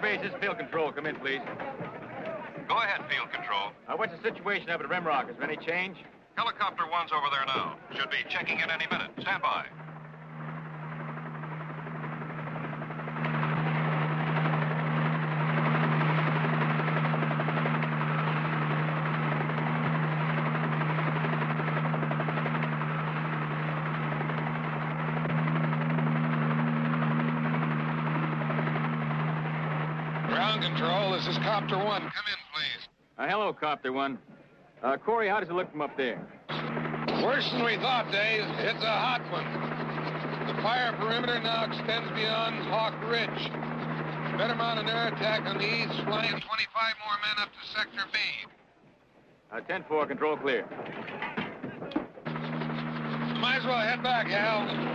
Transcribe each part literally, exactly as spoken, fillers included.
Base, this is Field Control. Come in, please. Go ahead, Field Control. Uh, what's the situation up at Rimrock? Is there any change? Helicopter one's over there now. Should be checking in any minute. Stand by. Ground Control, this is Copter One. Come in, please. Uh, hello, Copter One. Uh, Corey, how does it look from up there? Worse than we thought, Dave. It's a hot one. The fire perimeter now extends beyond Hawk Ridge. Better mount an air attack on the east flank. twenty-five more men up to Sector B. Uh, ten four, control clear. Might as well head back, Hal.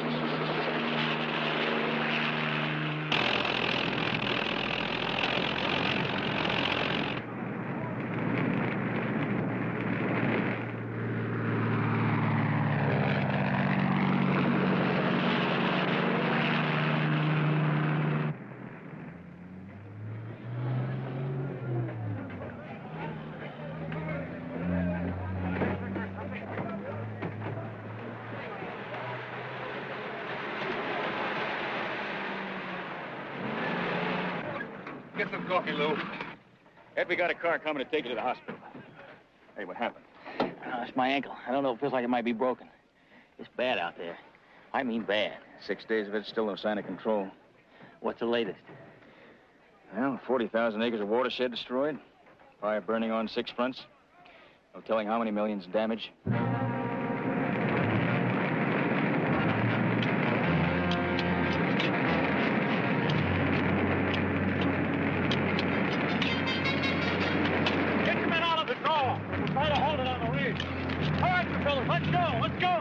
Get some coffee, Lou. Ed, we got a car coming to take you to the hospital. Hey, what happened? Uh, it's my ankle. I don't know. It feels like it might be broken. It's bad out there. I mean bad. Six days of it, still no sign of control. What's the latest? Well, forty thousand acres of watershed destroyed. Fire burning on six fronts. No telling how many millions in damage. Let's go! Let's go!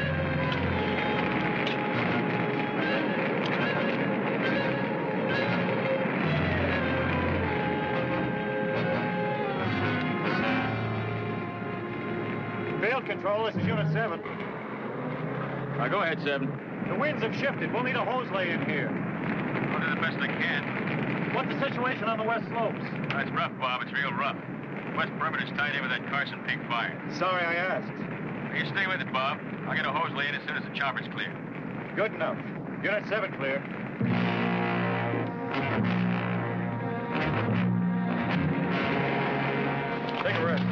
Field Control, this is Unit seven. Now, go ahead, seven. The winds have shifted. We'll need a hose lay in here. I'll do the best I can. What's the situation on the west slopes? Uh, it's rough, Bob. It's real rough. West perimeter's tied in with that Carson Peak fire. Sorry I asked. You stay with it, Bob. I'll get a hose lay in as soon as the chopper's clear. Good enough. Unit seven clear. Take a rest.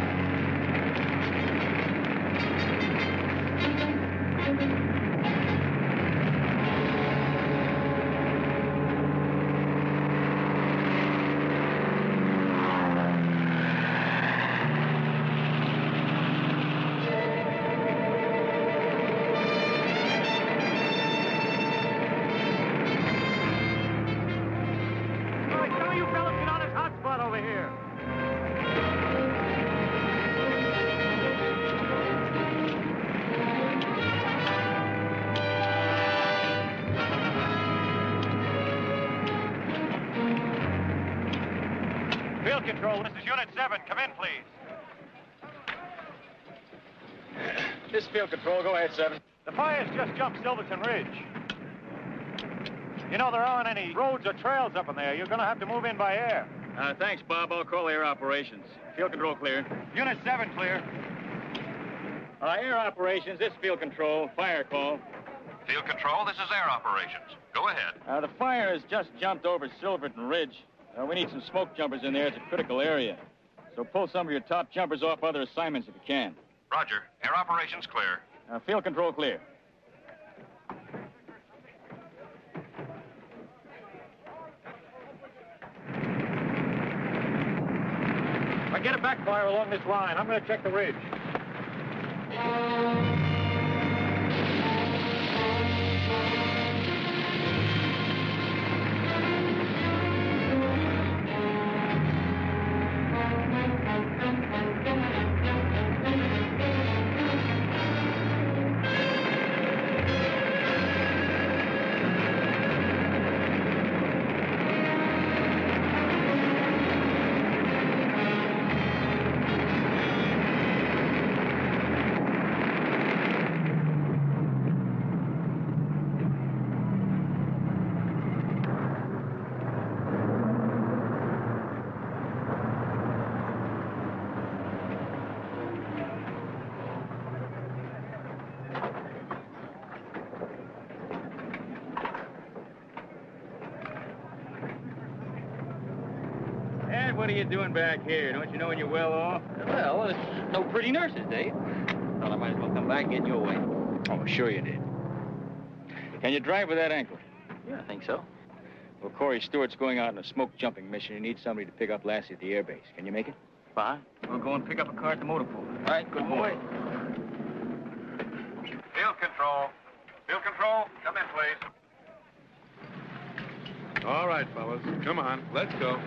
Control, this is Unit seven. Come in, please. This is Field Control. Go ahead, seven. The fire's just jumped Silverton Ridge. You know, there aren't any roads or trails up in there. You're going to have to move in by air. Uh, thanks, Bob. I'll call air operations. Field Control clear. Unit seven clear. Uh, air operations, this is Field Control. Fire call. Field Control, this is air operations. Go ahead. Uh, the fire has just jumped over Silverton Ridge. Uh, we need some smoke jumpers in there. It's a critical area. So pull some of your top jumpers off other assignments if you can. Roger. Air operations clear. Uh, field control clear. I get a backfire along this line. I'm going to check the ridge. what are you doing back here? Don't you know when you're well off? Well, there's no pretty nurses, Dave. Thought I might as well come back and get in your way. Oh, sure you did. Can you drive with that ankle? Yeah, I think so. Well, Corey Stewart's going out on a smoke jumping mission. He needs somebody to pick up Lassie at the airbase. Can you make it? Fine. We'll go and pick up a car at the motor pool. All right, good boy. Field control. Field control, come in, please. All right, fellas. Come on. Let's go.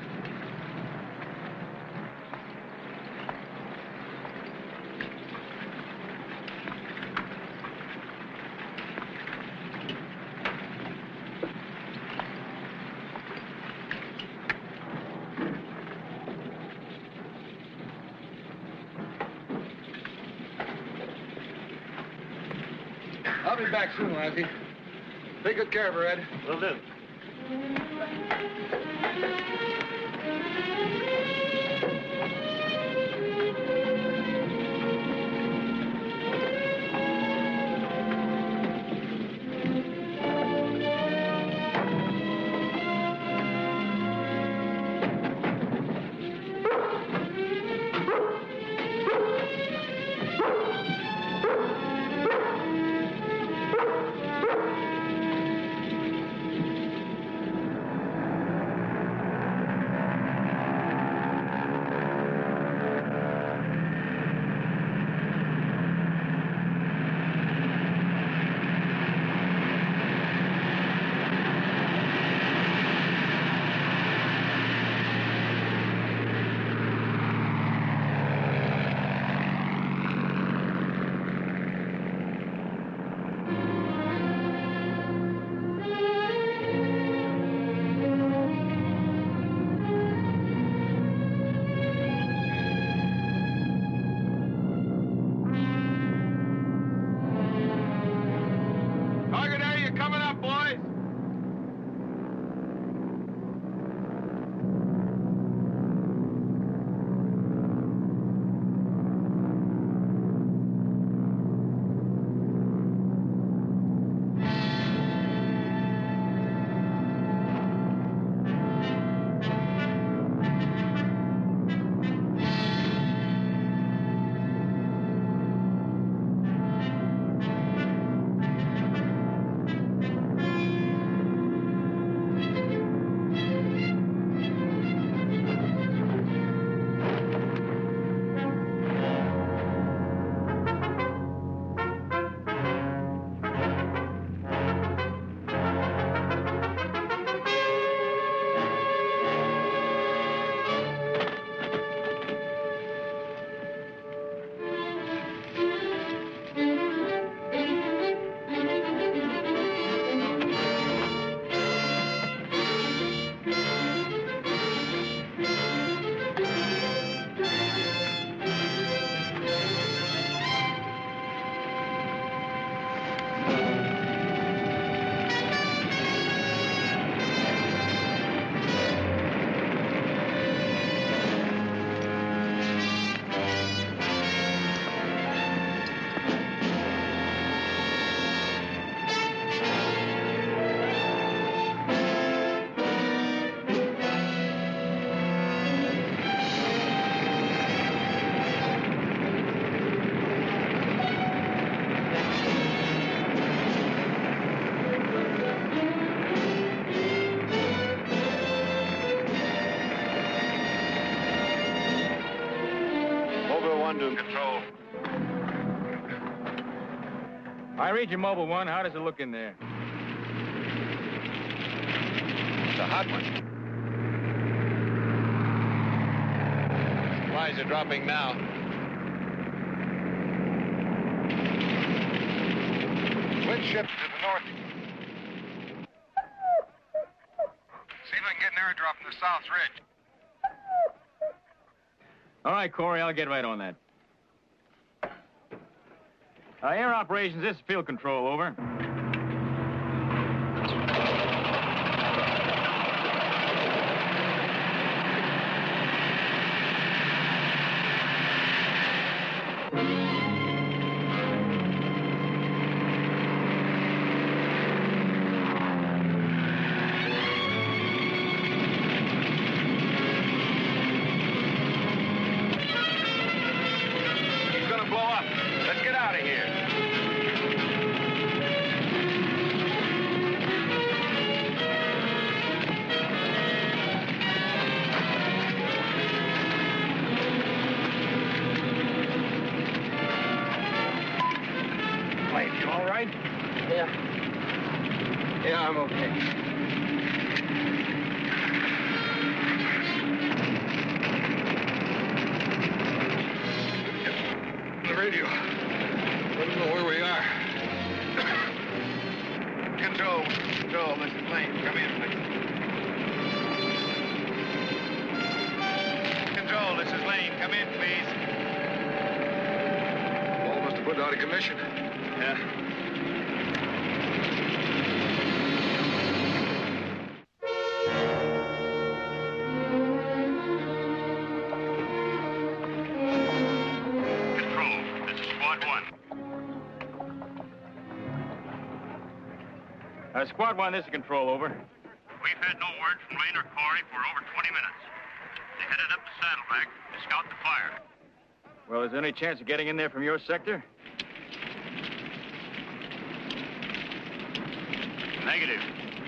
I'll be back soon, Lassie. Take good care of her, Ed. Will do. Target area coming up, boys. To control. I read your mobile one. How does it look in there? It's a hot one. Supplies are dropping now. Wind shift to the north. See if I can get an airdrop from the South Ridge. All right, Corey, I'll get right on that. Uh, air operations, this is field control, over. all right? Yeah. Yeah, I'm okay. The radio. Let them know where we are. Control. Control, this is Lane. Come in, please. Control, this is Lane. Come in, please. All must have put out of commission. Yeah. Control, this is Squad One. Uh, Squad one, this is Control, over. We've had no word from Lane or Corey for over twenty minutes. They headed up to Saddleback to scout the fire. Well, is there any chance of getting in there from your sector? Negative.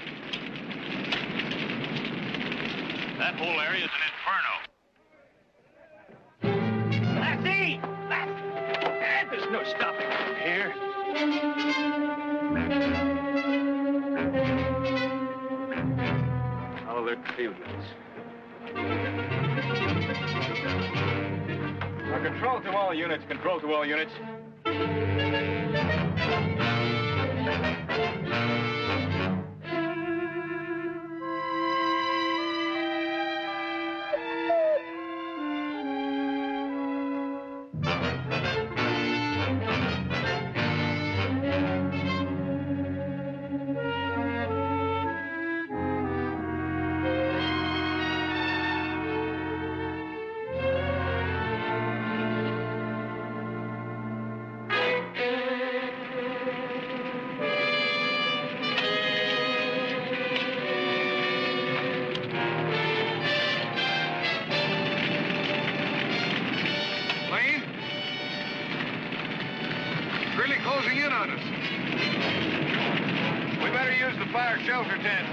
That whole area is an inferno. Lassie! Lassie! There's no stopping from here. I'll alert the field units. Now, control to all units, control to all units. Lane? It's really closing in on us. We better use the fire shelter tent.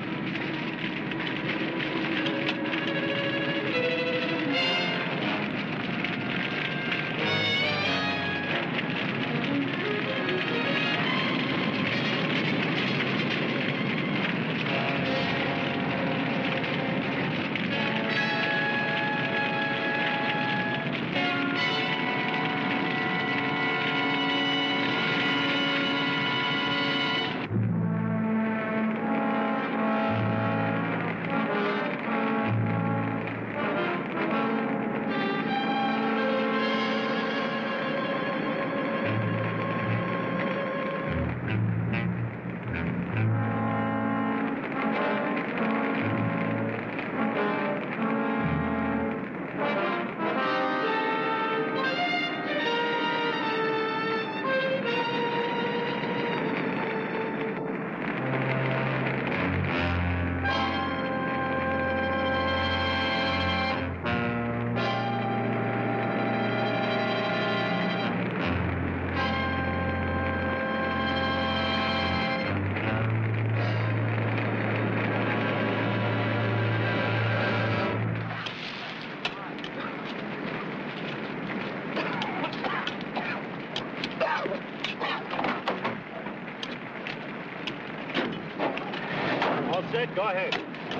All set, go ahead.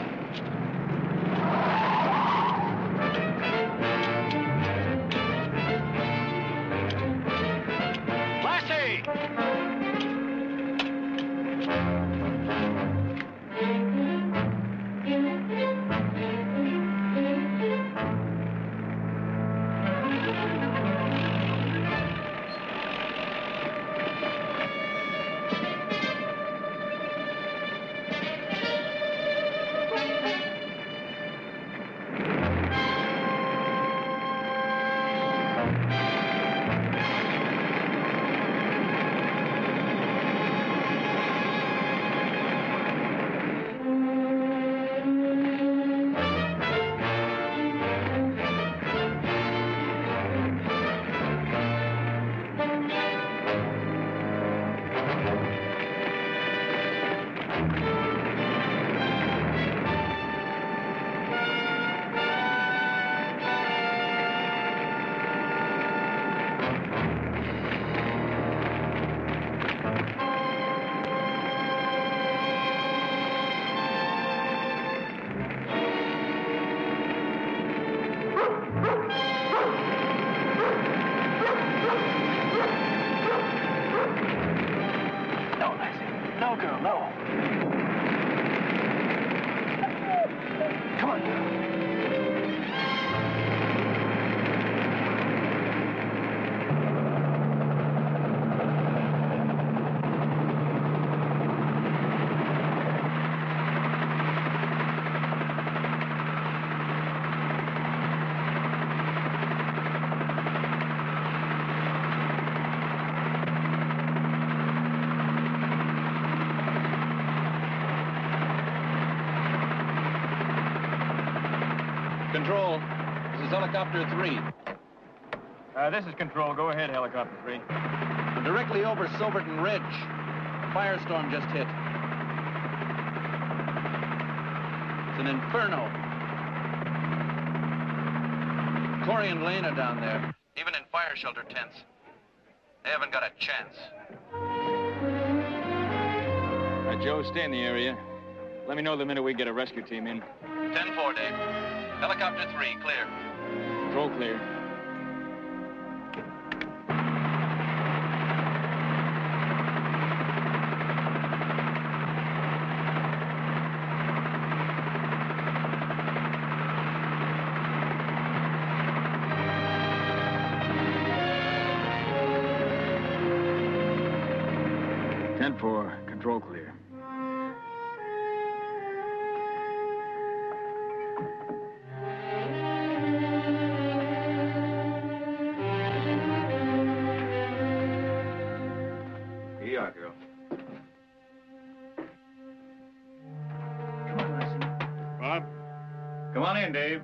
Lassie! No, girl, no. Come on, girl. Control, this is helicopter three. Uh, this is Control. Go ahead, helicopter three. We're directly over Silverton Ridge. A firestorm just hit. It's an inferno. Corey and Lane are down there, even in fire shelter tents. They haven't got a chance. Uh, Joe, stay in the area. Let me know the minute we get a rescue team in. ten four, Dave. Helicopter three, clear. Control clear. ten four, control clear. Here you are, girl. Come on, Leslie. Bob? Come on in, Dave.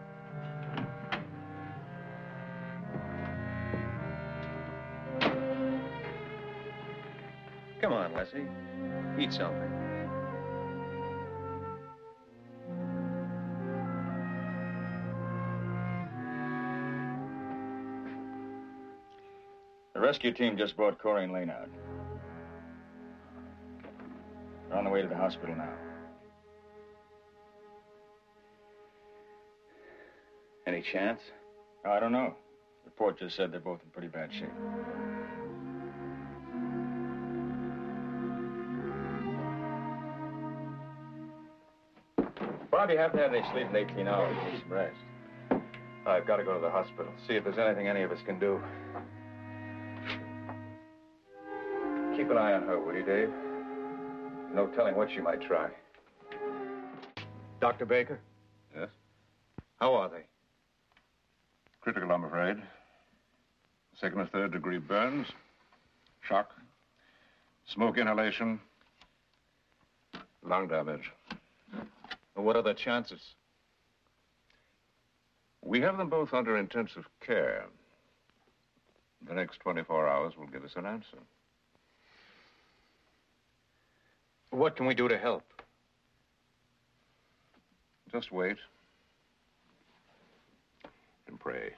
Come on, Leslie. Eat something. The rescue team just brought Corey and Lane out. They're on the way to the hospital now. Any chance? Oh, I don't know. The report just said they're both in pretty bad shape. Bob, you have to have any sleep in eighteen hours. Need some rest. I've got to go to the hospital. See if there's anything any of us can do. Keep an eye on her, will you, Dave? No telling what she might try. Doctor Baker? Yes? How are they? Critical, I'm afraid. Second or third degree burns, shock, smoke inhalation, lung damage. Well, what are the chances? We have them both under intensive care. The next twenty-four hours will give us an answer. What can we do to help? Just wait and pray.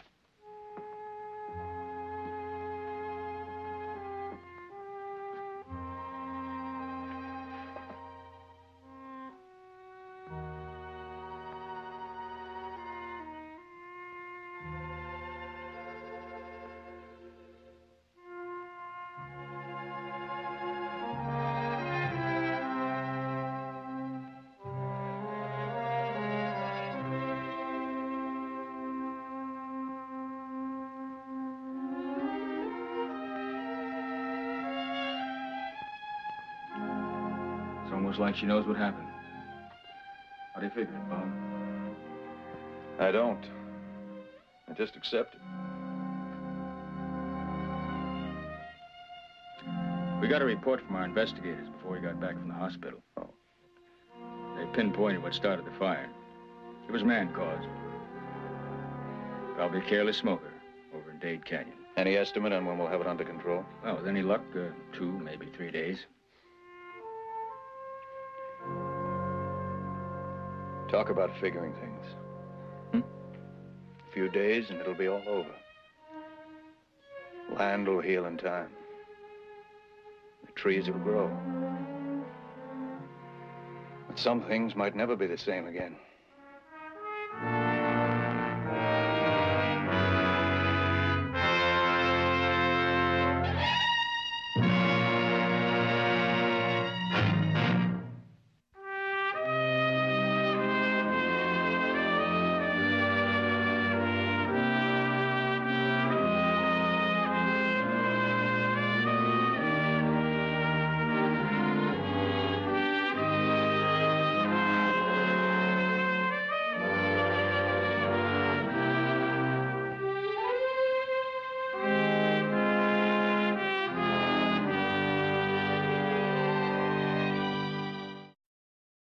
It's almost like she knows what happened. How do you figure it, Bob? I don't. I just accept it. We got a report from our investigators before we got back from the hospital. Oh. They pinpointed what started the fire. It was man-caused. Probably a careless smoker over in Dade Canyon. Any estimate on when we'll have it under control? Well, with any luck, uh, two, maybe three days. Talk about figuring things. Hmm? A few days and it'll be all over. Land will heal in time. The trees will grow. But some things might never be the same again.